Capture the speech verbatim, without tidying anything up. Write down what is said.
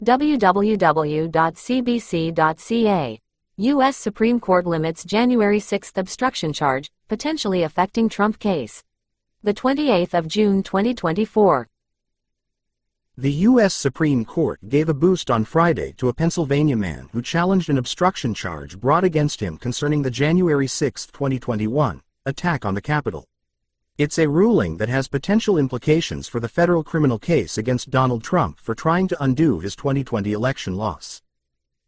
w w w dot c b c dot c a. U S Supreme Court limits January sixth obstruction charge, potentially affecting Trump case. The twenty-eighth of June twenty twenty-four. The U S Supreme Court gave a boost on Friday to a Pennsylvania man who challenged an obstruction charge brought against him concerning the January sixth, twenty twenty-one, attack on the Capitol. It's a ruling that has potential implications for the federal criminal case against Donald Trump for trying to undo his twenty twenty election loss.